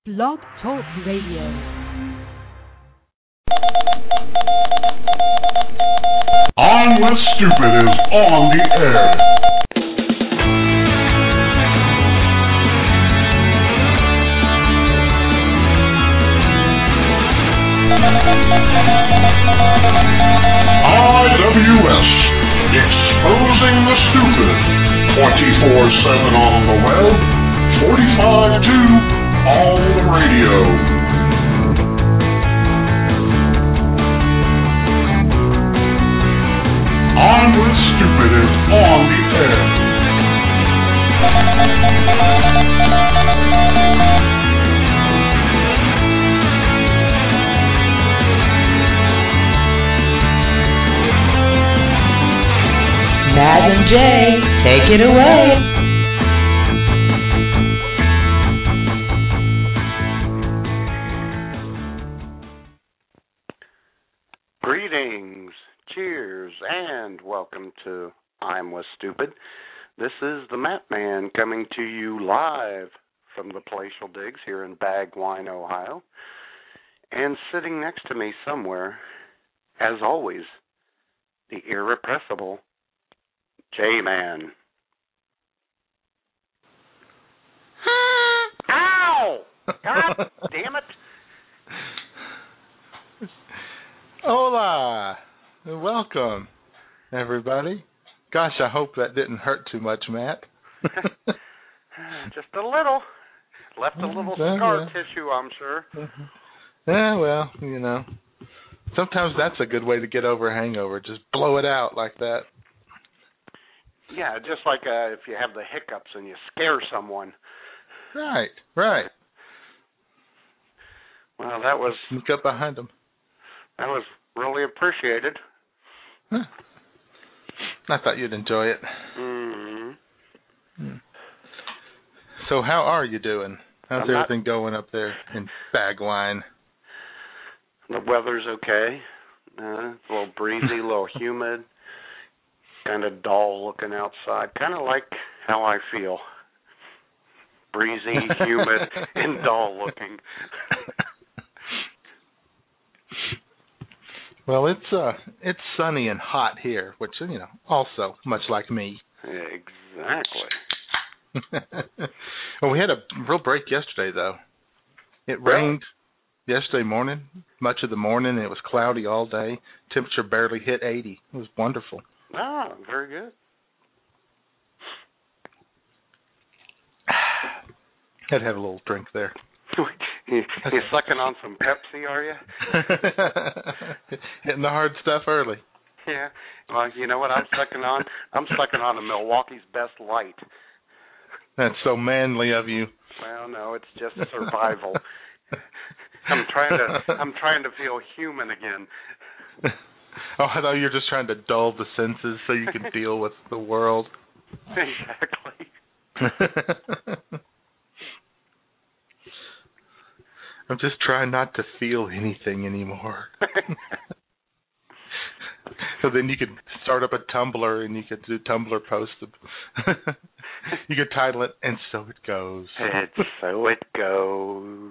Blog Talk Radio. On with Stupid is on the air. IWS, exposing the stupid. 24/7 on the web, 45-2 on the radio. On with Stupid is on the air. Maz and Jay, take it away. Greetings, cheers, and welcome to I'm with Stupid. This is the Matt Man coming to you live from the Palatial Digs here in Bagwine, Ohio. And sitting next to me somewhere, as always, the irrepressible J-Man. Ow! God damn it! Hola! Welcome, everybody. Gosh, I hope that didn't hurt too much, Matt. Just a little. Left a little scar tissue, I'm sure. Yeah, well, you know. Sometimes that's a good way to get over a hangover. Just blow it out like that. Yeah, just like if you have the hiccups and you scare someone. Right. Well, that was... Sneak up behind them. That was really appreciated. Huh. I thought you'd enjoy it. Mm-hmm. So how are you doing? How's everything going up there in Bagwine? The weather's okay. It's a little breezy, a little humid. Kind of dull looking outside. Kind of like how I feel. Breezy, humid, and dull looking. Well, it's sunny and hot here, which, you know, also much like me. Exactly. Well, we had a real break yesterday, though. It rained yesterday morning, much of the morning. It was cloudy all day. Temperature barely hit 80. It was wonderful. Ah, very good. Had to have a little drink there. You're sucking on some Pepsi, are you? Hitting the hard stuff early. Yeah. Well, you know what I'm sucking on? I'm sucking on a Milwaukee's Best Light. That's so manly of you. Well, no, it's just survival. I'm trying to feel human again. Oh, I thought you were just trying to dull the senses so you can deal with the world. Exactly. I'm just trying not to feel anything anymore. So then you could start up a Tumblr and you could do Tumblr posts. You could title it, And So It Goes. And so it goes.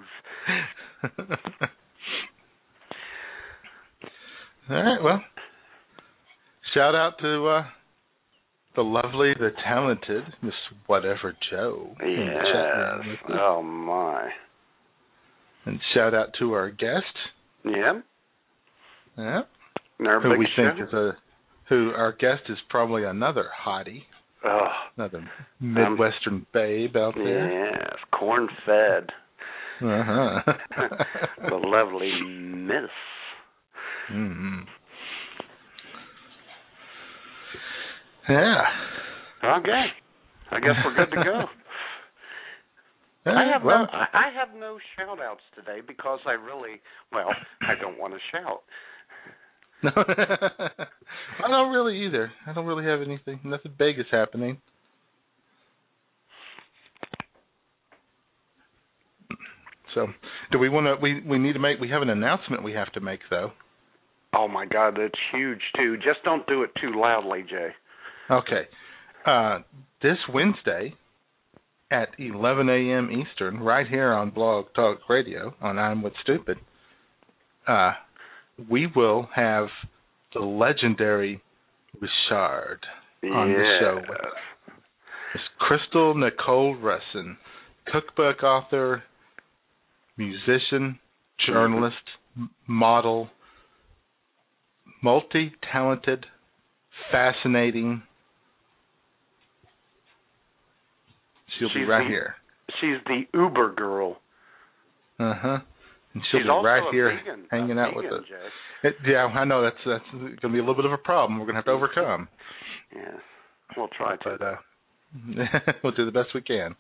All right, well, shout out to the lovely, the talented Miss Whatever Joe. Yes. Oh, my. And shout out to our guest. Yep. Yep. Who we think who our guest is probably another hottie. Oh. Another Midwestern babe out there. Yes, corn-fed. Uh-huh. The lovely Miss. Mm-hmm. Yeah. Okay. I guess we're good to go. I have no shout-outs today because I don't want to shout. No, I don't really either. I don't really have anything. Nothing big is happening. So, do we want to? We need to make. We have an announcement we have to make, though. Oh my God, that's huge too. Just don't do it too loudly, Jay. Okay. This Wednesday at 11 a.m. Eastern, right here on Blog Talk Radio on I'm What's Stupid, we will have the legendary Richard on the show with us. Miss Crystal Nicole Russin, cookbook author, musician, journalist, model, multi-talented, fascinating. She'll be right here. She's the Uber girl. Uh-huh. And she'll She's be also right here vegan, hanging out with us. Jay. Yeah, I know that's going to be a little bit of a problem we're going to have to overcome. Yeah, we'll try to. But we'll do the best we can.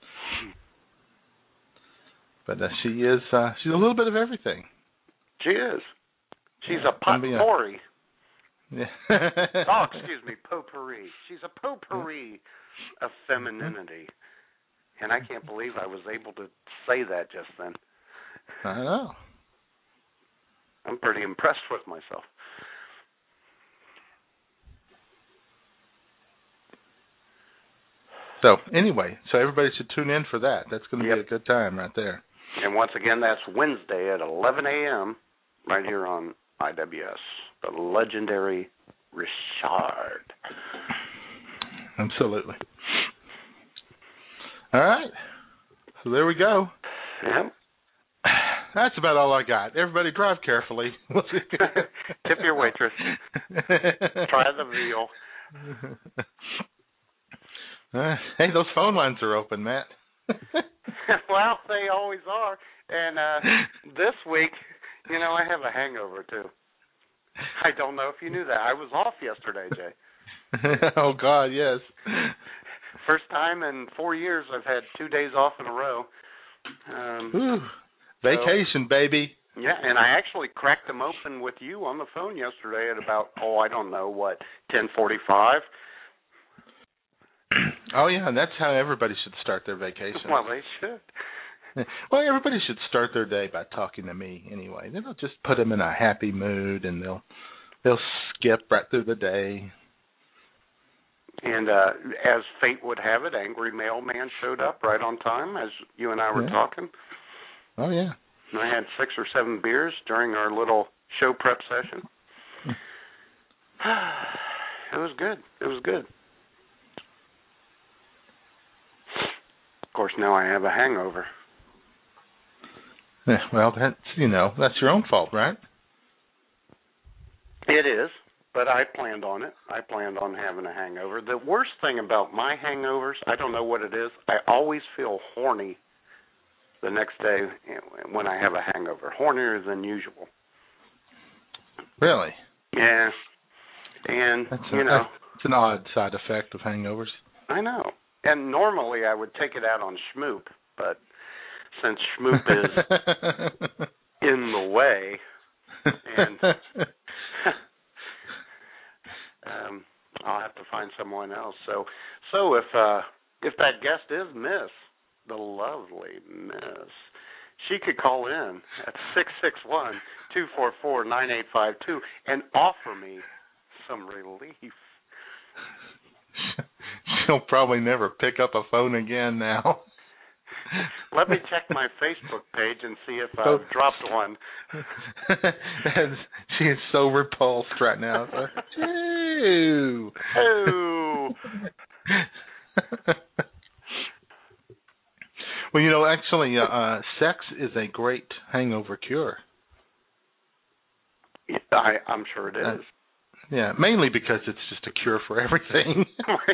But she's a little bit of everything. She is. She's a potpourri. Yeah. Excuse me, potpourri. She's a potpourri of femininity. And I can't believe I was able to say that just then. I know. I'm pretty impressed with myself. So, anyway, everybody should tune in for that. That's going to be a good time right there. And once again, that's Wednesday at 11 a.m. right here on IWS, the legendary Richard. Absolutely. All right. So there we go. Yep. That's about all I got. Everybody drive carefully. Tip your waitress. Try the veal. Hey, those phone lines are open, Matt. Well, they always are. And this week, I have a hangover, too. I don't know if you knew that. I was off yesterday, Jay. Oh, God, yes. First time in 4 years I've had 2 days off in a row. Vacation, baby. Yeah, and I actually cracked them open with you on the phone yesterday at about, 10:45. Oh, yeah, and that's how everybody should start their vacation. Well, they should. Well, everybody should start their day by talking to me anyway. That'll just put them in a happy mood, and they'll skip right through the day. And as fate would have it, Angry Mailman showed up right on time as you and I were talking. Oh, yeah. And I had 6 or 7 beers during our little show prep session. It was good. It was good. Of course, now I have a hangover. Yeah, well, that's your own fault, right? It is, but I planned on it. I planned on having a hangover. The worst thing about my hangovers, I don't know what it is, I always feel horny the next day when I have a hangover, hornier than usual. Really? Yeah. And, it's an odd side effect of hangovers. I know. And normally I would take it out on Schmoop, but since Schmoop is in the way, and I'll have to find someone else. So if that guest is Miss, the lovely Miss, she could call in at 661-244-9852 and offer me some relief. She'll probably never pick up a phone again now. Let me check my Facebook page and see if I've dropped one. She is so repulsed right now. Ew. Oh. Well, actually, sex is a great hangover cure. I'm sure it is. Yeah, mainly because it's just a cure for everything.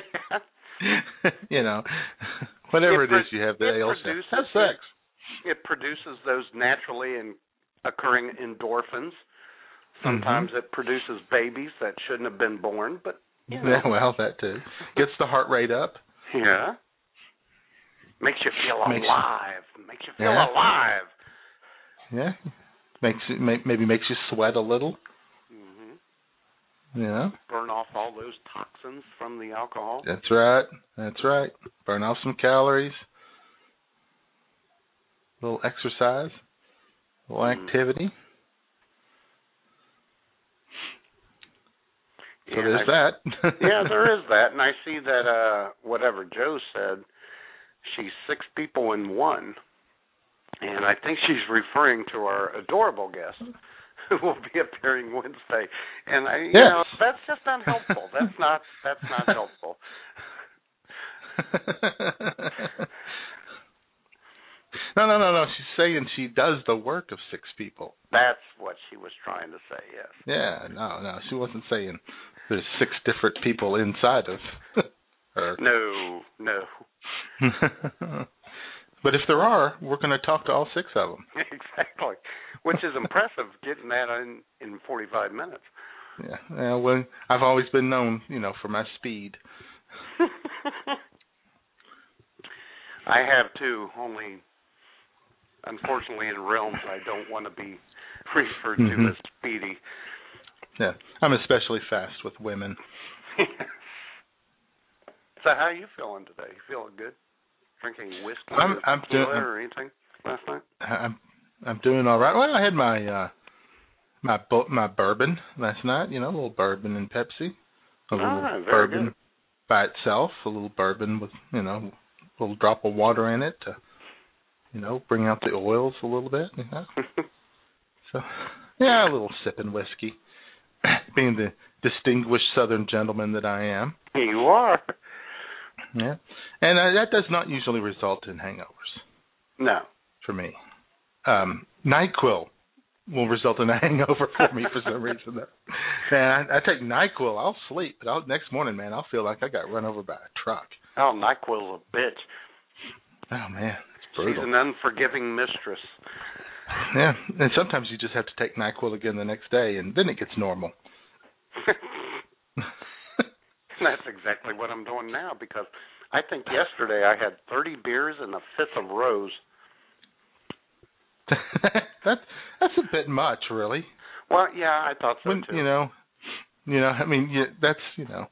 Whatever it is you have that ails you, have sex. It produces those naturally occurring endorphins. Sometimes it produces babies that shouldn't have been born, but yeah, well, that too. Gets the heart rate up. Yeah. Makes you feel alive. Makes you feel alive. Yeah. Maybe makes you sweat a little. Yeah. Burn off all those toxins from the alcohol. That's right. Burn off some calories. A little exercise. A little activity. So there's that. Yeah, there is that. And I see that whatever Joe said, she's 6 people in one. And I think she's referring to our adorable guest who will be appearing Wednesday. And you know, that's just unhelpful. That's not helpful. No. She's saying she does the work of 6 people. That's what she was trying to say, yes. Yeah, no. She wasn't saying there's 6 different people inside of her. No. But if there are, we're going to talk to all 6 of them. Exactly. Which is impressive, getting that in 45 minutes. Yeah. Well, I've always been known, for my speed. I have too, only unfortunately in realms I don't want to be referred to as speedy. Yeah, I'm especially fast with women. So how are you feeling today? You feeling good? Drinking whiskey or anything last night? I'm doing all right. Well, I had my bourbon last night. A little bourbon and Pepsi. A little bourbon good. By itself. A little bourbon with a little drop of water in it to bring out the oils a little bit. So yeah, a little sipping whiskey. Being the distinguished Southern gentleman that I am. You are. Yeah, and that does not usually result in hangovers. No. For me. NyQuil will result in a hangover for me for some reason. Man, I take NyQuil, I'll sleep, but next morning, man, I'll feel like I got run over by a truck. Oh, NyQuil's a bitch. Oh, man, it's brutal. She's an unforgiving mistress. Yeah, and sometimes you just have to take NyQuil again the next day, and then it gets normal. That's exactly what I'm doing now, because I think yesterday I had 30 beers and a 5th of Rose. That's a bit much, really. Well, yeah, I thought so too. I mean, that's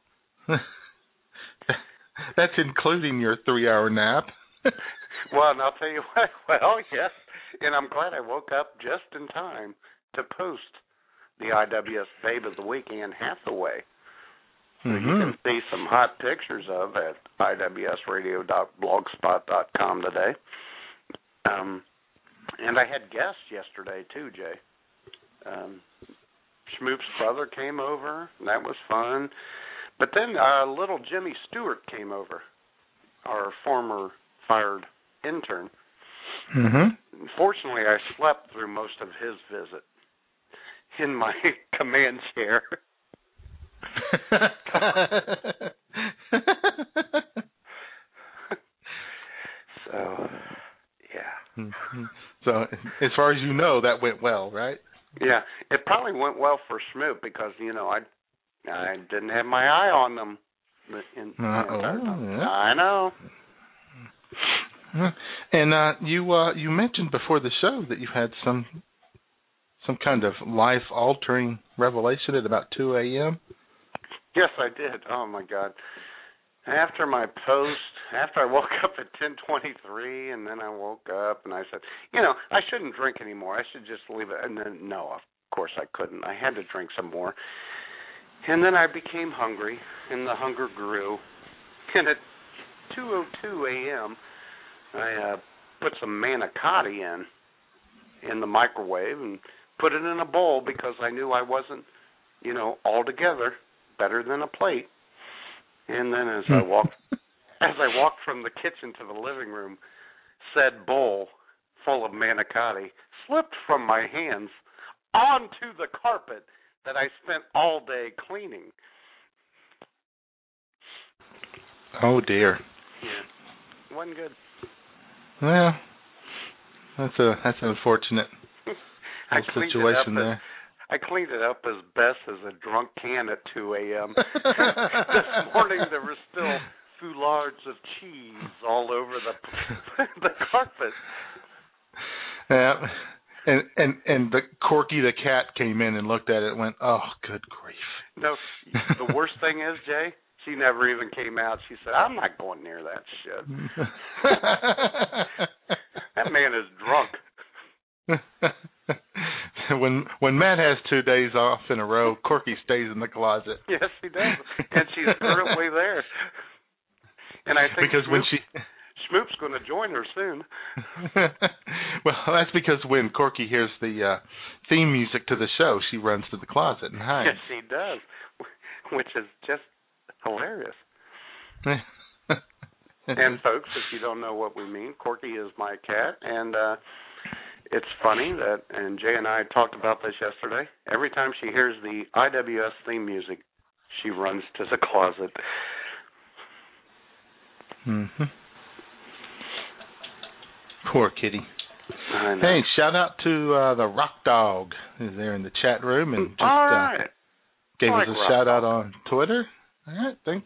that's including your 3-hour nap. Well, and I'll tell you what. Well, yes, and I'm glad I woke up just in time to post the IWS Babe of the Week, Anne Hathaway. So you can see some hot pictures of at iwsradio.blogspot.com today. And I had guests yesterday, too, Jay. Schmoop's brother came over, and that was fun. But then little Jimmy Stewart came over, our former fired intern. Fortunately, I slept through most of his visit in my command chair. So, yeah. So, as far as you know, that went well, right? Yeah, it probably went well for Schmoop because, I didn't have my eye on them. Yeah. I know. And you mentioned before the show that you had some kind of life-altering revelation at about 2 a.m.? Yes, I did. Oh, my God. After my post, after I woke up at 10:23, and then I woke up and I said, I shouldn't drink anymore. I should just leave it. And then, no, of course I couldn't. I had to drink some more. And then I became hungry, and the hunger grew. And at 2:02 a.m., I put some manicotti in the microwave and put it in a bowl because I knew I wasn't, altogether better than a plate. And then as I walked from the kitchen to the living room, said bowl full of manicotti slipped from my hands onto the carpet that I spent all day cleaning. Oh dear. Yeah, wasn't good. Well, that's unfortunate. Situation there. I cleaned it up as best as a drunk can at 2 a.m. This morning there were still foulards of cheese all over the carpet. Yeah, and the Corky the cat came in and looked at it and went, "Oh, good grief!" No, the worst thing is, Jay, she never even came out. She said, "I'm not going near that shit." That man is drunk. When Matt has 2 days off in a row, Corky stays in the closet. Yes, he does, and she's currently there. And I think because when Schmoop's going to join her soon. Well, that's because when Corky hears the theme music to the show, she runs to the closet and hides. Yes, she does, which is just hilarious. And folks, if you don't know what we mean, Corky is my cat, and it's funny that, and Jay and I talked about this yesterday, every time she hears the IWS theme music, she runs to the closet. Mm-hmm. Poor kitty. I know. Hey, shout out to the Rock Dog, who's there in the chat room, and just all right. gave us a shout out on Twitter. All right, thanks.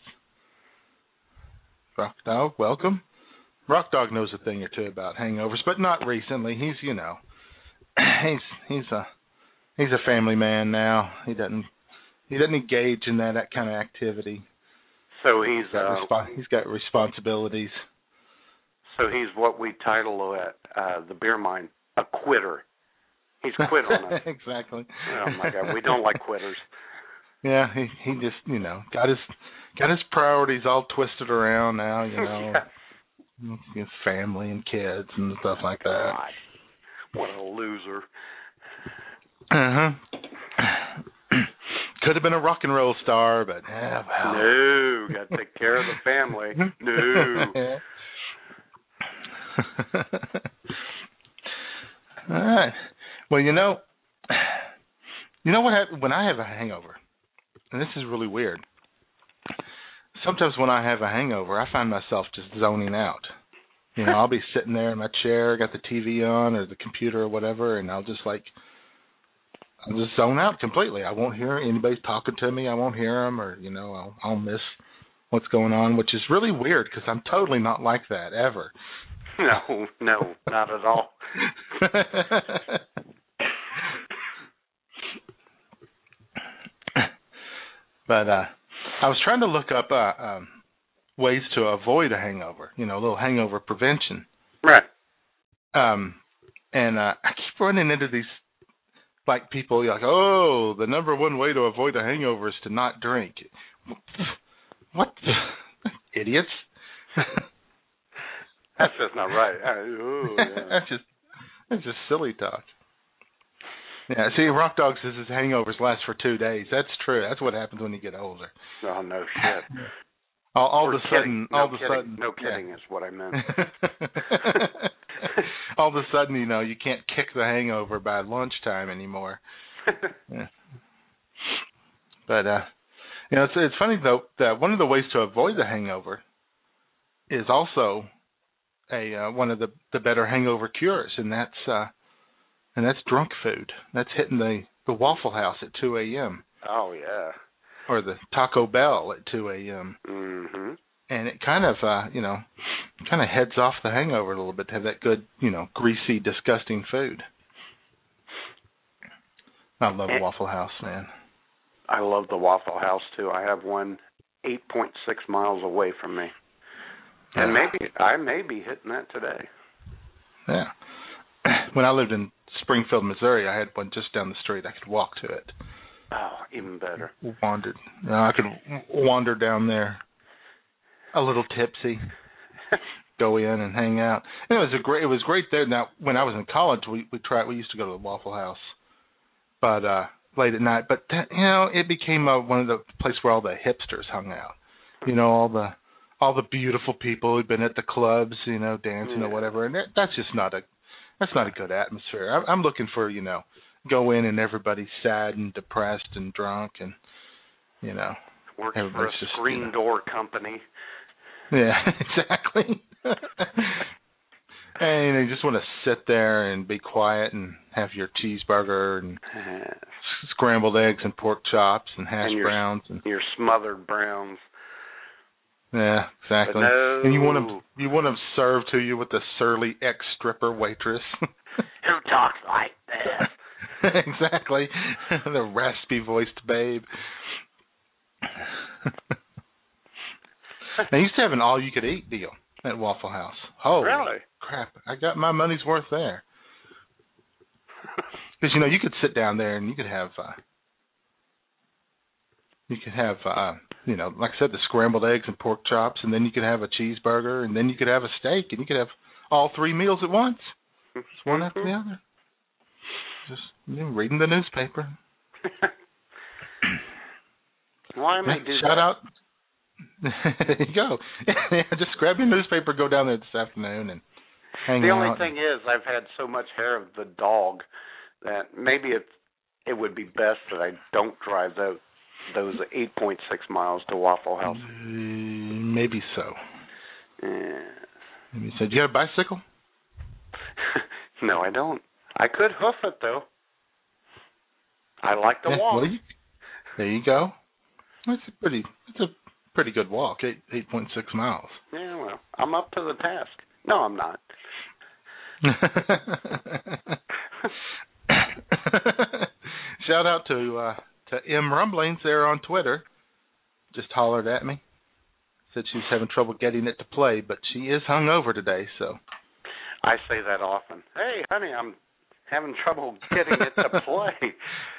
Rock Dog, welcome. Rock Dog knows a thing or two about hangovers, but not recently. He's, you know, he's a family man now. He doesn't engage in that kind of activity. So he's got responsibilities. So he's what we title at the Beer Mine a quitter. He's quit on us. Exactly. Oh my God, we don't like quitters. Yeah, he just, you know, got his priorities all twisted around now, you know. Yeah. His family and kids and stuff like that. God, what a loser. Uh-huh. Could have been a rock and roll star, but well. No, got to take care of the family. No. All right. Well, you know what happens when I have a hangover, and this is really weird. Sometimes when I have a hangover, I find myself just zoning out. You know, I'll be sitting there in my chair, got the TV on or the computer or whatever, and I'll just zone out completely. I won't hear anybody talking to me. I won't hear them, or, you know, I'll miss what's going on, which is really weird because I'm totally not like that ever. No, not at all. But I was trying to look up ways to avoid a hangover, you know, a little hangover prevention. Right. And I keep running into these, like, people like, oh, the number one way to avoid a hangover is to not drink. What? Idiots. That's just not right. Yeah. That's just silly talk. Yeah, see, Rock Dog says his hangovers last for 2 days. That's true. That's what happens when you get older. Oh, no shit. All of a sudden, no kidding is what I meant. All of a sudden, you know, you can't kick the hangover by lunchtime anymore. Yeah. But you know, it's funny though that one of the ways to avoid the hangover is also one of the better hangover cures, and that's drunk food. That's hitting the Waffle House at 2 a.m. Oh yeah. Or the Taco Bell at 2 a.m. Mm-hmm. And it kind of, heads off the hangover a little bit to have that good, you know, greasy, disgusting food. I love Waffle House, man. I love the Waffle House, too. I have one 8.6 miles away from me. And I may be hitting that today. Yeah. When I lived in Springfield, Missouri, I had one just down the street. I could walk to it. Oh, even better. I could wander down there a little tipsy, go in and hang out. And it was great there. Now, when I was in college, we used to go to the Waffle House, but late at night. But it became one of the places where all the hipsters hung out. You know, all the beautiful people who'd been at the clubs, you know, dancing or whatever. And that's just not a good atmosphere. I'm looking for, you know, go in and everybody's sad and depressed and drunk and, you know. Working for a screen door company. Yeah, exactly. And you just want to sit there and be quiet and have your cheeseburger and scrambled eggs and pork chops and hash browns. And your smothered browns. Yeah, exactly. And you want them served to you with the surly ex-stripper waitress. Who talks like this? Exactly. The raspy-voiced babe. They used to have an all-you-could-eat deal at Waffle House. Oh, really? Crap. I got my money's worth there. Because, you know, you could sit down there and you could have like I said, the scrambled eggs and pork chops, and then you could have a cheeseburger, and then you could have a steak, and you could have all 3 meals at once. Just one after the other. Just reading the newspaper. Why am I doing Shout out. There you go. Just grab your newspaper, go down there this afternoon, and hang out. The only thing is, I've had so much hair of the dog that maybe it would be best that I don't drive those 8.6 miles to Waffle House. Maybe so. Yeah. Maybe so. Do you have a bicycle? No, I don't. I could hoof it, though. I like to walk. Well, there you go. It's a pretty good walk, 8.6 miles. Yeah, well, I'm up to the task. No, I'm not. Shout out to M Rumblings there on Twitter. Just hollered at me. Said she was having trouble getting it to play, but she is hungover today, so. I say that often. Hey, honey, I'm having trouble getting it to play.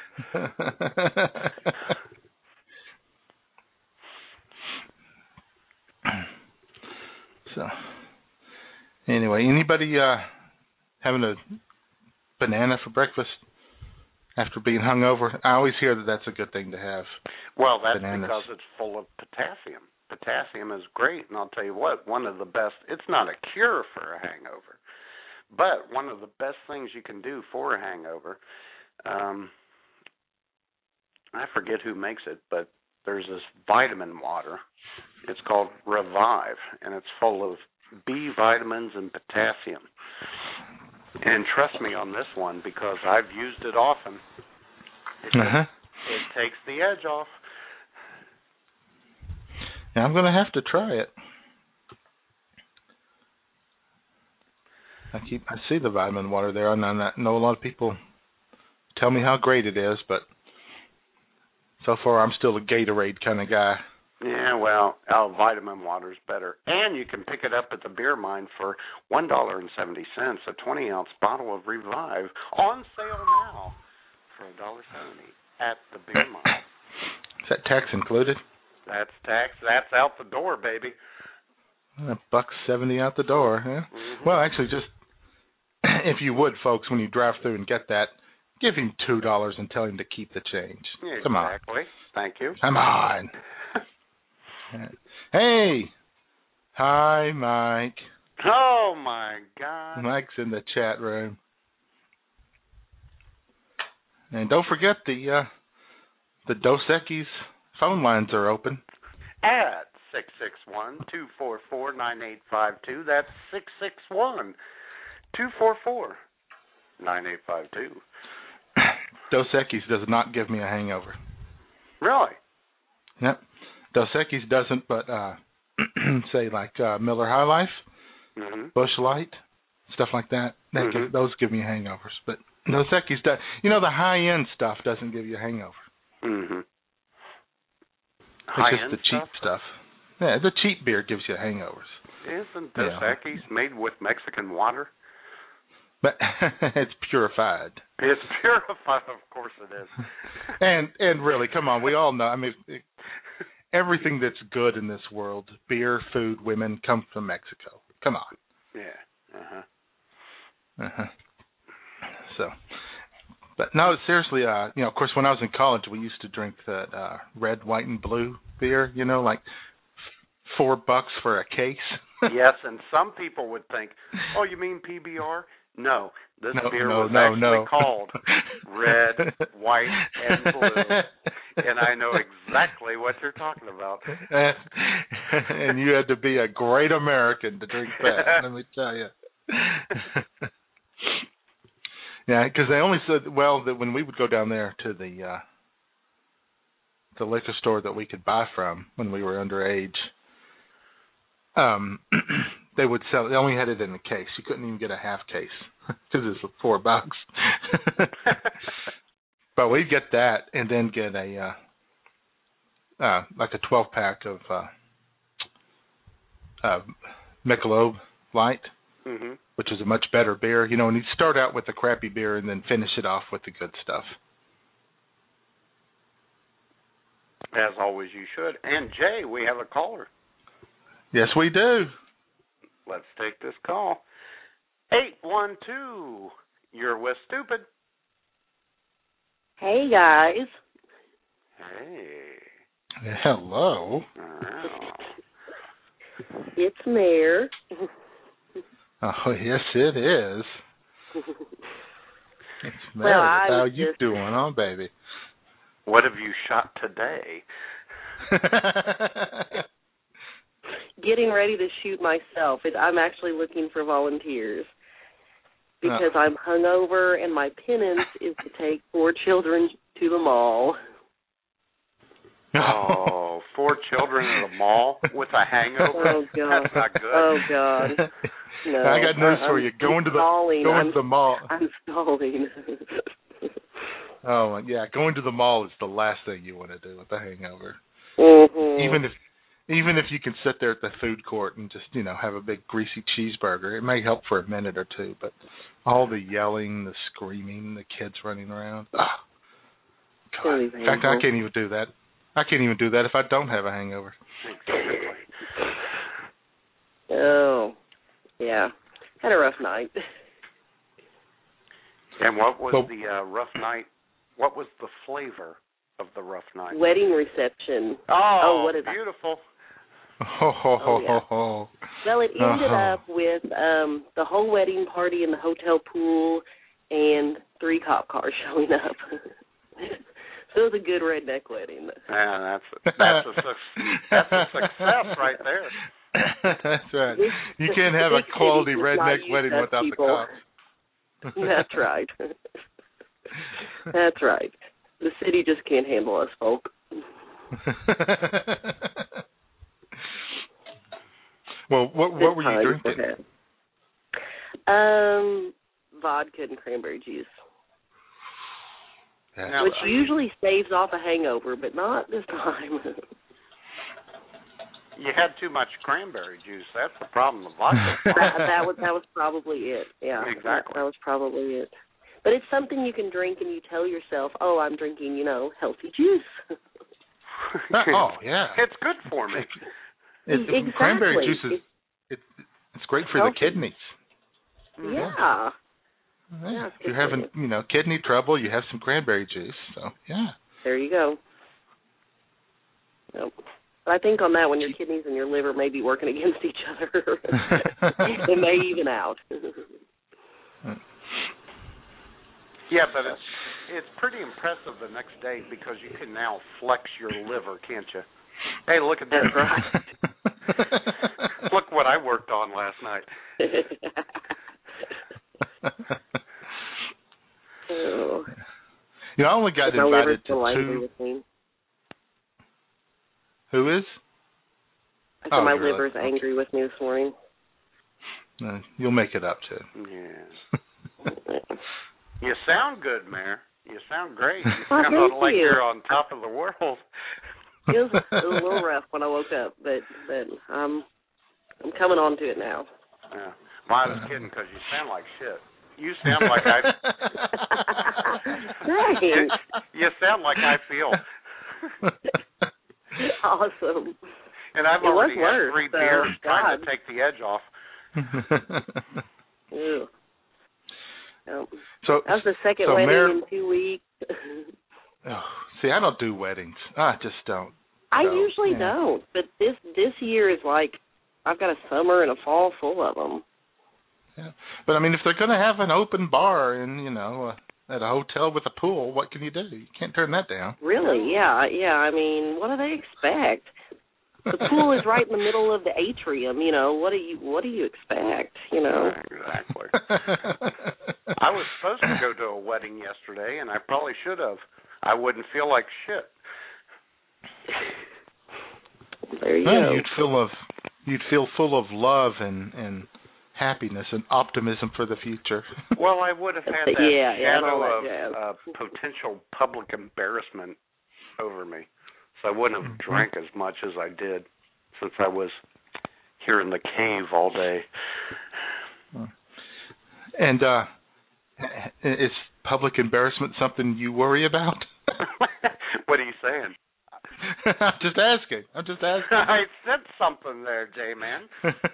So, anyway, anybody having a banana for breakfast after being hungover? I always hear that that's a good thing to have. Well, that's bananas. Because it's full of potassium. Potassium is great, and I'll tell you what, one of the best, it's not a cure for a hangover, but one of the best things you can do for a hangover, I forget who makes it, but there's this vitamin water. It's called Revive, and it's full of B vitamins and potassium. And trust me on this one, because I've used it often. It takes the edge off. Yeah, I'm going to have to try it. I see the vitamin water there, and I know a lot of people tell me how great it is, but so far I'm still a Gatorade kind of guy. Yeah, well, vitamin water's better. And you can pick it up at the Beer Mine for $1.70, a 20-ounce bottle of Revive, on sale now for $1.70 at the Beer Mine. Is that tax included? That's tax. That's out the door, baby. $1.70 out the door, huh? Mm-hmm. Well, actually, just if you would, folks, when you drive through and get that, give him $2 and tell him to keep the change. Yeah, come on. Exactly. Thank you. Come on. Hey. Hi, Mike. Oh, my God. Mike's in the chat room. And don't forget the Dos Equis phone lines are open. At 661-244-9852. That's 661-244-9852. Dos Equis does not give me a hangover. Really? Yep. Dos Equis doesn't, but say like Miller High Life, Busch Light, stuff like that. Those give me hangovers. But Dos Equis does. The high-end stuff doesn't give you a hangover. Mm-hmm. It's just the cheap stuff. Yeah, the cheap beer gives you hangovers. Isn't Dos Equis made with Mexican water? But it's purified. It's purified, of course it is. and really, come on, we all know. I mean, everything that's good in this world, beer, food, women, comes from Mexico. Come on. Yeah. So, but no, seriously, of course, when I was in college, we used to drink that red, white, and blue beer. Like $4 for a case. Yes, and some people would think, "Oh, you mean PBR?" No, this beer was actually called Red, White, and Blue, and I know exactly what you're talking about. And you had to be a great American to drink that, let me tell you. Yeah, because they only said, that when we would go down there to the liquor store that we could buy from when we were underage, they would sell. They only had it in a case. You couldn't even get a half case because it's $4. But we'd get that and then get a like a 12-pack of Michelob Light, which is a much better beer. And you'd start out with the crappy beer and then finish it off with the good stuff. As always, you should. And, Jay, we have a caller. Yes, we do. Let's take this call. 812, you're with Stupid. Hey, guys. Hey. Hello. Wow. It's Mare. Oh, yes, it is. It's Mare. Well, How you doing, huh, baby? What have you shot today? Getting ready to shoot myself. I'm actually looking for volunteers because I'm hungover and my penance is to take 4 children to the mall. Oh, 4 children at a mall with a hangover? Oh, God. That's not good. Oh, God. No, I got news for you. Going to the mall. I'm stalling. Oh, yeah, going to the mall is the last thing you want to do with a hangover. Mm-hmm. Even if you can sit there at the food court and just, have a big greasy cheeseburger, it may help for a minute or two, but all the yelling, the screaming, the kids running around. Oh, God. In fact, I can't even do that. I can't even do that if I don't have a hangover. Oh, yeah. Had a rough night. And what was the rough night? What was the flavor of the rough night? Wedding reception. Oh, what is beautiful. Yeah. Well, it ended up with the whole wedding party in the hotel pool and 3 cop cars showing up. So it was a good redneck wedding. Yeah, that's a success right there. That's right. You can't have a quality redneck wedding without the cops. That's right. That's right. The city just can't handle us, folk. Well, what were you drinking? Vodka and cranberry juice. Yeah. Which usually staves off a hangover, but not this time. You had too much cranberry juice. That's the problem with vodka. that was probably it. Yeah, exactly. That was probably it. But it's something you can drink and you tell yourself, "Oh, I'm drinking, healthy juice." Oh yeah, it's good for me. Exactly. Cranberry juice it's great for the kidneys. Yeah. Yeah. If you're having, kidney trouble, you have some cranberry juice. So, yeah. There you go. Yep. But I think on that one, your kidneys and your liver may be working against each other. They may even out. Yeah, but it's pretty impressive the next day because you can now flex your liver, can't you? Hey, look at this. Right. Look what I worked on last night. I only got invited to 2. Who is? I said my liver's angry with me this morning. You'll make it up too. Yeah. You sound good, Mare. You sound great. You sound like you're on top of the world. It was a little rough when I woke up, but I'm coming on to it now. Yeah. Well, I was kidding because you sound like shit. You sound like you sound like I feel. Awesome. And I've already had 3 beers trying to take the edge off. Ew. So that was the second wedding in 2 weeks. See, I don't do weddings. I just don't. I usually don't, but this year is like I've got a summer and a fall full of them. Yeah, but I mean, if they're going to have an open bar and at a hotel with a pool, what can you do? You can't turn that down. Really? Yeah. I mean, what do they expect? The pool is right in the middle of the atrium. What do you expect? Exactly. I was supposed to go to a wedding yesterday, and I probably should have. I wouldn't feel like shit. There you go. You'd feel full of love and happiness and optimism for the future. Well, I would have had that shadow of potential public embarrassment over me. So I wouldn't have drank as much as I did since I was here in the cave all day. And is public embarrassment something you worry about? What are you saying? I'm just asking. I said something there, J-Man.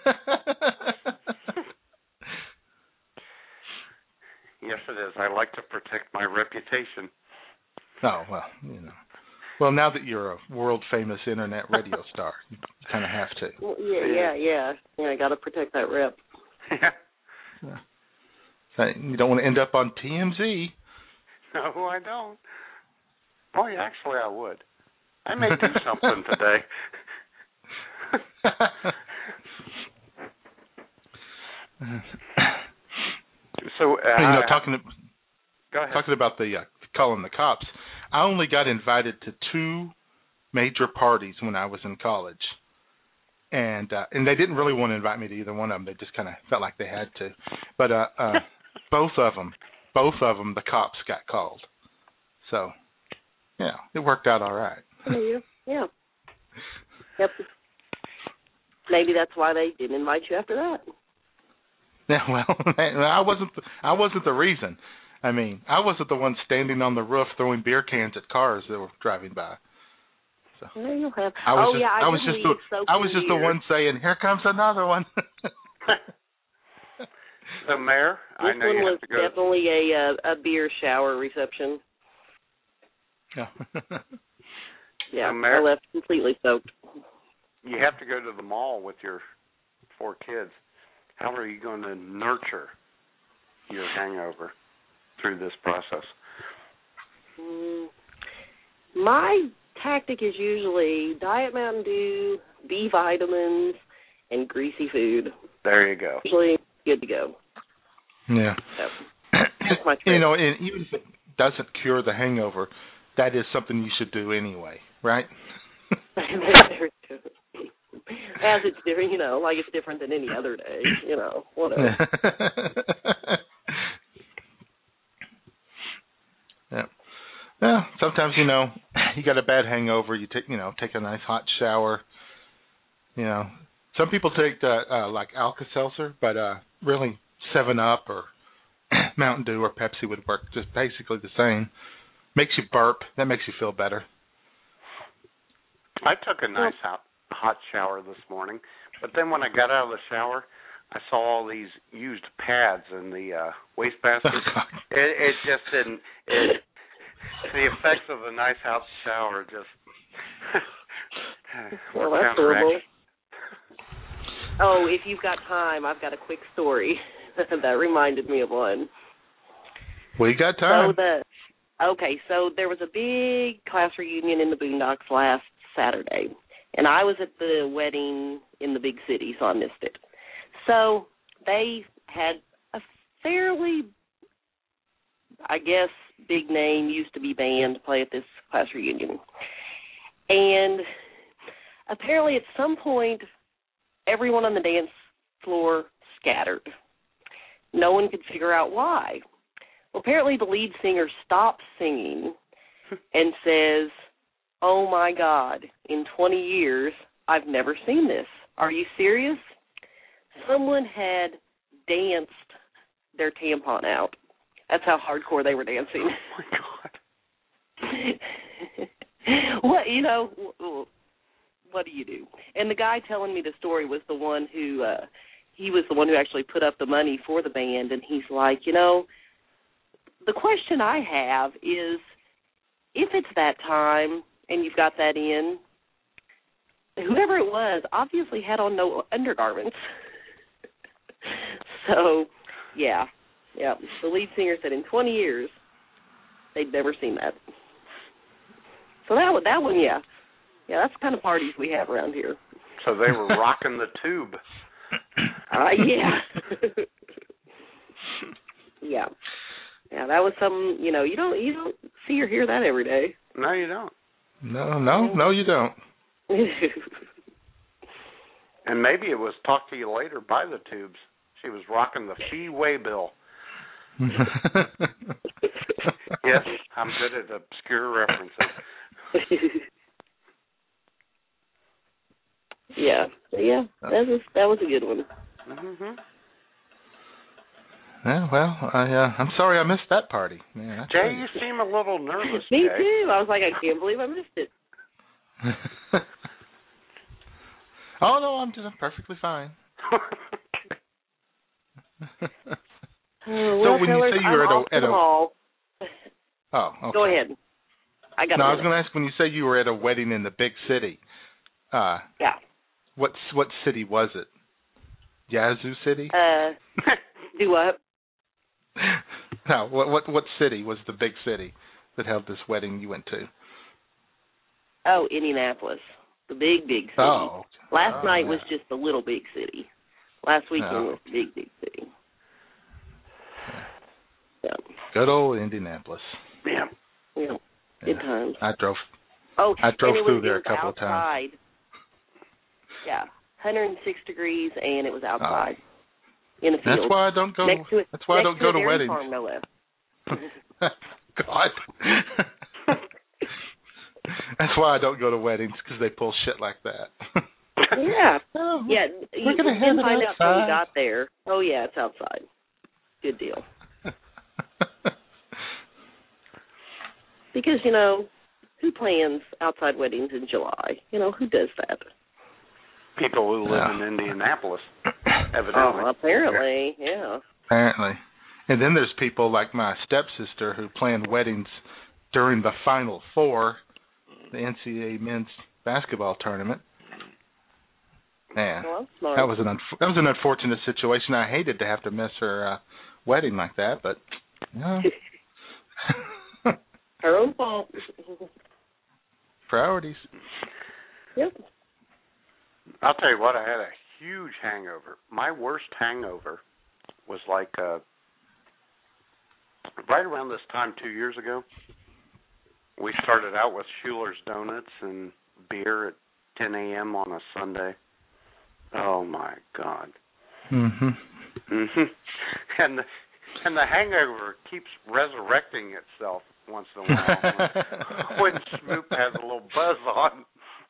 Yes, it is. I like to protect my reputation. Oh, well, you know. Well, now that you're a world-famous internet radio star, you kind of have to. Well, yeah. I got to protect that rep. Yeah. So you don't want to end up on TMZ. No, I don't. Boy, actually, I would. I may do something today. So, talking about the calling the cops, I only got invited to 2 major parties when I was in college, and they didn't really want to invite me to either one of them. They just kind of felt like they had to. But both of them, the cops got called. So, yeah, it worked out all right. Yeah. Yep. Maybe that's why they didn't invite you after that. Yeah, well, I wasn't the reason. I mean, I wasn't the one standing on the roof throwing beer cans at cars that were driving by. So I was just the one saying, "Here comes another one." So, Mayor, I know you have to go. This one was definitely a beer shower reception. Yeah. Yeah, so, Mayor, I left completely soaked. You have to go to the mall with your 4 kids. How are you going to nurture your hangover through this process? My tactic is usually Diet Mountain Dew, B vitamins, and greasy food. There you go. Usually good to go. Yeah. So, that's my trick. You know, and even if it doesn't cure the hangover, that is something you should do anyway, right? As it's different, like it's different than any other day, whatever. Yeah. Yeah. Sometimes, you got a bad hangover. You take a nice hot shower. Some people take like Alka-Seltzer, but really 7-Up or Mountain Dew or Pepsi would work just basically the same. Makes you burp. That makes you feel better. I took a nice hot shower this morning, but then when I got out of the shower, I saw all these used pads in the wastebasket. It just didn't. The effects of a nice hot shower just. Well, that's horrible. Oh, if you've got time, I've got a quick story that reminded me of one. We got time. So there was a big class reunion in the Boondocks last Saturday, and I was at the wedding in the big city, so I missed it. So they had a fairly, I guess, big name, used to be band play at this class reunion. And apparently at some point, everyone on the dance floor scattered. No one could figure out why. Well, apparently the lead singer stops singing and says, "Oh, my God, in 20 years, I've never seen this. Are you serious?" Someone had danced their tampon out. That's how hardcore they were dancing. Oh, my God. What do you do? And the guy telling me the story was the one who, he was the one who actually put up the money for the band, and he's like, the question I have is, if it's that time and you've got that in, whoever it was obviously had on no undergarments. So, yeah. The lead singer said in 20 years they'd never seen that. So that one, yeah. Yeah, that's the kind of parties we have around here. So they were rocking the tube. Yeah. Yeah. Yeah, that was some, you don't see or hear that every day. No, you don't. No, you don't. And maybe it was Talk to You Later by the Tubes. She was rocking the fee waybill. Yes, I'm good at obscure references. Yeah, that was a good one. Mm-hmm. Yeah, well, I'm sorry I missed that party. Yeah, Jay, you seem a little nervous. Me Jay. too. I was like, I can't believe I missed it. Oh no, I'm perfectly fine. Well, so when you say you were at a mall. Oh, okay. Go ahead. I was going to ask, when you say you were at a wedding in the big city. Yeah. What city was it? Yazoo City? Do what? No, what city was the big city that held this wedding you went to? Oh, Indianapolis, the big city. Oh. Last night was just the little big city. Last weekend was the big city. Yeah. Good old Indianapolis. Yeah. Good times. I drove. Oh, I drove through there a couple of times. Yeah, 106 degrees, and it was outside in the field. That's why I don't go. That's why I don't go to weddings. Farm, no less. God. That's why I don't go to weddings, because they pull shit like that. Yeah. Yeah. You didn't find out when you got there. Oh yeah, it's outside. Good deal. Because, who plans outside weddings in July? Who does that? People who live in Indianapolis, evidently. Oh, apparently, yeah. Apparently. And then there's people like my stepsister who plan weddings during the Final Four, the NCAA men's basketball tournament. Man, that was an unfortunate situation. I hated to have to miss her wedding like that, but her own fault. Priorities. Yep. I'll tell you what, I had a huge hangover. My worst hangover was like right around this time 2 years ago. We started out with Schuler's Donuts and beer at 10 a.m. on a Sunday. Oh, my God. Mm-hmm. Mm-hmm. And the hangover keeps resurrecting itself once in a while when Smoop has a little buzz on.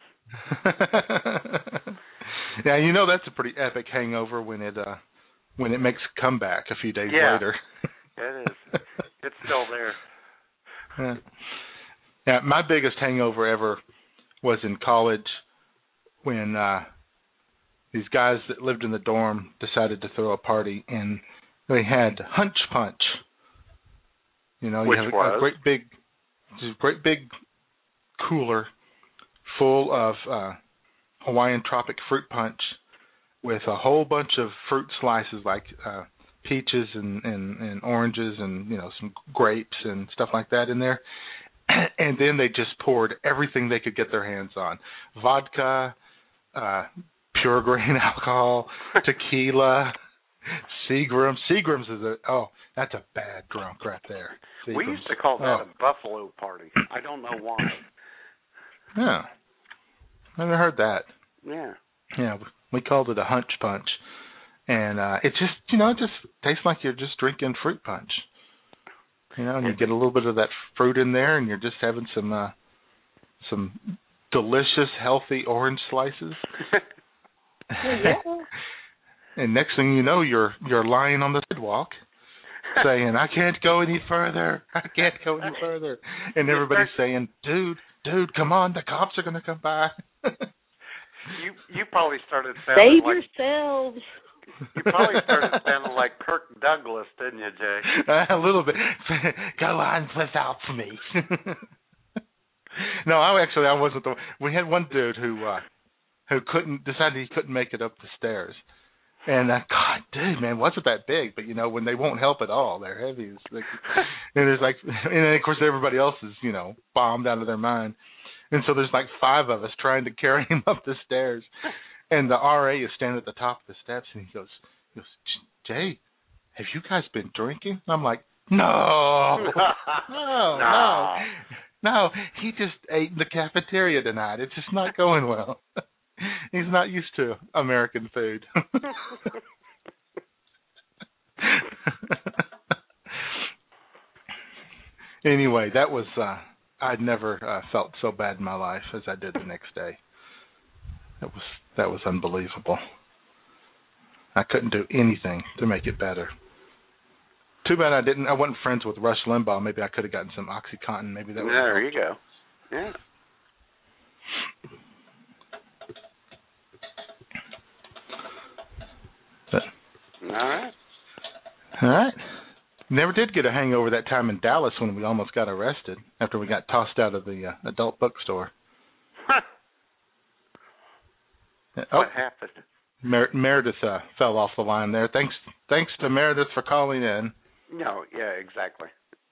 Yeah, that's a pretty epic hangover when it makes a comeback a few days later. It is. It's still there. Yeah, my biggest hangover ever was in college when these guys that lived in the dorm decided to throw a party, and they had Hunch Punch. You Which have was? a great big cooler full of Hawaiian Tropic Fruit Punch with a whole bunch of fruit slices like peaches and oranges and some grapes and stuff like that in there. And then they just poured everything they could get their hands on. Vodka, pure grain alcohol, tequila, Seagrams. Seagrams is that's a bad drunk right there. Seagrams. We used to call that a buffalo party. I don't know why. Yeah. Never heard that. Yeah. Yeah, we called it a Hunch Punch. And it just, it just tastes like you're just drinking fruit punch. And you get a little bit of that fruit in there, and you're just having some delicious, healthy orange slices. And next thing you know, you're lying on the sidewalk saying, "I can't go any further. I can't go any further." And everybody's saying, "Dude, come on, the cops are going to come by." You probably started sounding Save yourselves. You probably started sounding like Kirk Douglas, didn't you, Jay? A little bit. Go on without me. No, I wasn't the one. We had one dude who decided he couldn't make it up the stairs. And God, dude, man, wasn't that big? But when they won't help at all, they're heavy. And there's and then of course everybody else is bombed out of their mind. And so there's 5 of us trying to carry him up the stairs. And the RA is standing at the top of the steps, and he goes, "Jay, have you guys been drinking?" And I'm like, No. He just ate in the cafeteria tonight. It's just not going well. He's not used to American food. Anyway, that was I'd never felt so bad in my life as I did the next day. That was unbelievable. I couldn't do anything to make it better. Too bad I wasn't friends with Rush Limbaugh. Maybe I could have gotten some OxyContin. Maybe that would. There you go. Yeah. All right. All right. Never did get a hangover that time in Dallas when we almost got arrested after we got tossed out of the adult bookstore. What happened? Meredith fell off the line there. Thanks to Meredith for calling in. No, yeah, exactly.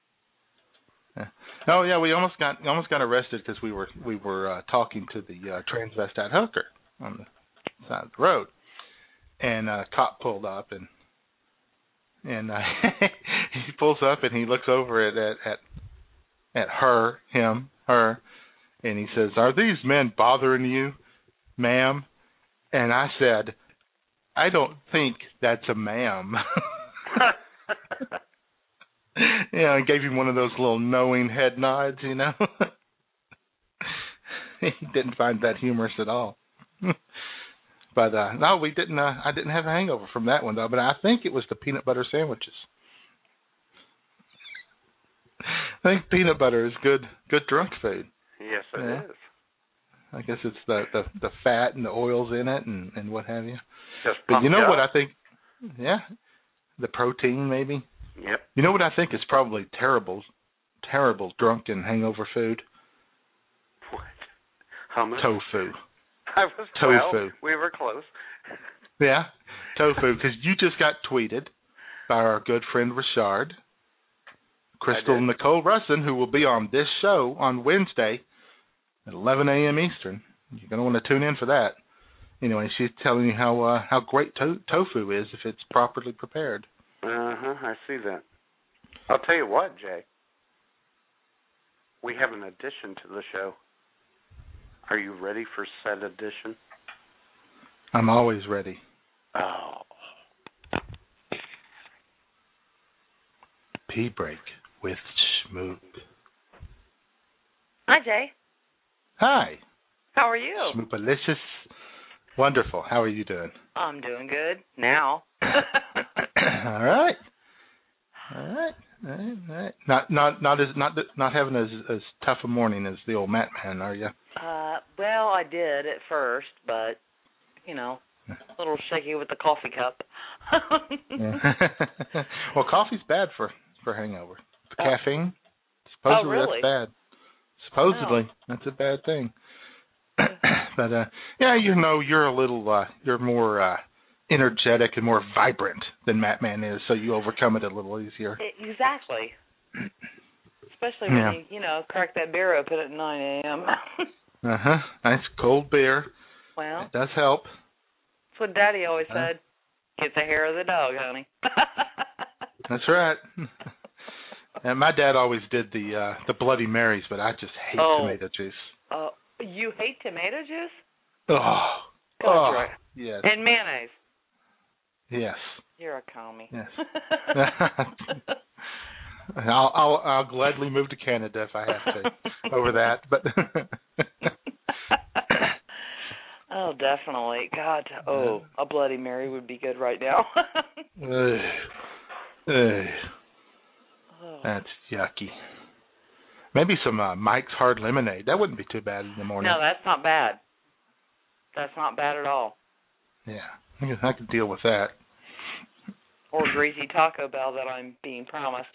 Oh yeah, we almost got arrested because we were talking to the transvestite hooker on the side of the road, and a cop pulled up and he pulls up and he looks over at her, and he says, "Are these men bothering you, ma'am?" And I said, "I don't think that's a ma'am." Yeah, I gave him one of those little knowing head nods, you know. He didn't find that humorous at all. But no, we didn't. I didn't have a hangover from that one though. But I think it was the peanut butter sandwiches. I think peanut butter is good drunk food. Yes, it is. I guess it's the fat and the oils in it and what have you. Just but you know up. what I think? Yeah, the protein maybe. Yep. You know what I think is probably terrible drunken hangover food? What? Hummus? Tofu. I was tofu. 12. We were close. Yeah, tofu. Because you just got tweeted by our good friend Richard, Crystal Nicole Russin, who will be on this show on Wednesday at 11 a.m. Eastern. You're going to want to tune in for that. Anyway, she's telling you how great tofu is if it's properly prepared. I see that. I'll tell you what, Jay. We have an addition to the show. Are you ready for said addition? I'm always ready. Oh. P-Break with Schmoop. Hi, Jay. Hi. How are you? Schmoopalicious. Wonderful. How are you doing? I'm doing good now. All right. Not having as tough a morning as the old Matt Man, are you? Well, I did at first, but a little shaky with the coffee cup. Well, coffee's bad for hangover. The caffeine. Supposedly really? That's bad. Supposedly that's a bad thing. But yeah, you're a little you're more energetic and more vibrant than Matt Man is, so you overcome it a little easier. Exactly. Especially when you crack that beer open at 9 a.m. Nice cold beer. Well, it does help. That's what Daddy always said. Get the hair of the dog, honey. That's right. And my dad always did the Bloody Marys, but I just hate tomato juice. Oh, you hate tomato juice? Oh, right. Yes. And mayonnaise. Yes. You're a commie. Yes. I'll gladly move to Canada if I have to over that, but. Oh, definitely. God, a Bloody Mary would be good right now. That's yucky. Maybe some Mike's Hard Lemonade. That wouldn't be too bad in the morning. No, that's not bad. That's not bad at all. Yeah, I could deal with that. Or greasy Taco Bell that I'm being promised.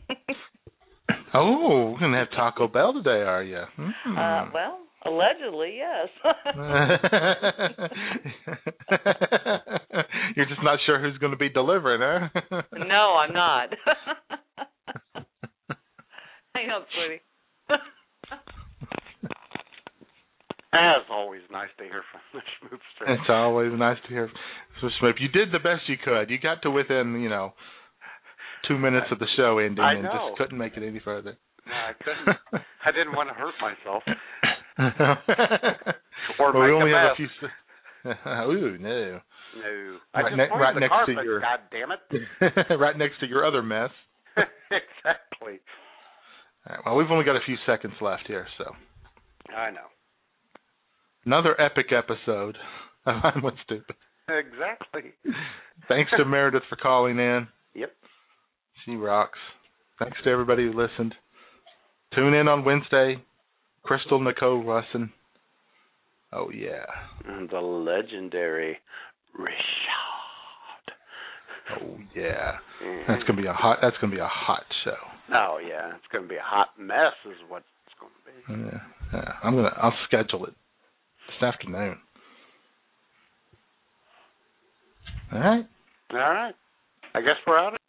Oh, we're going to have Taco Bell today, are you? Well, allegedly, yes. You're just not sure who's going to be delivering, huh? No, I'm not. Hang on, sweetie. As always, nice to hear from the Schmoopster. It's always nice to hear from Schmoop. You did the best you could. You got to within, 2 minutes of the show ending and just couldn't make it any further. No, I couldn't. I didn't want to hurt myself. Or we only have a a few. Ooh, no. No. Right next carpet, to your. God damn it. Right next to your other mess. Exactly. All right, well, we've only got a few seconds left here, so. I know. Another epic episode of I'm What's Stupid. Exactly. Thanks to Meredith for calling in. Yep. She rocks. Thanks to everybody who listened. Tune in on Wednesday. Crystal Nicole Russin. Oh, yeah. And the legendary Richard. Oh yeah, Mm-hmm. That's gonna be a hot show. Oh yeah, it's gonna be a hot mess, is what it's gonna be. Yeah. I'll schedule it this afternoon. All right. All right. I guess we're out.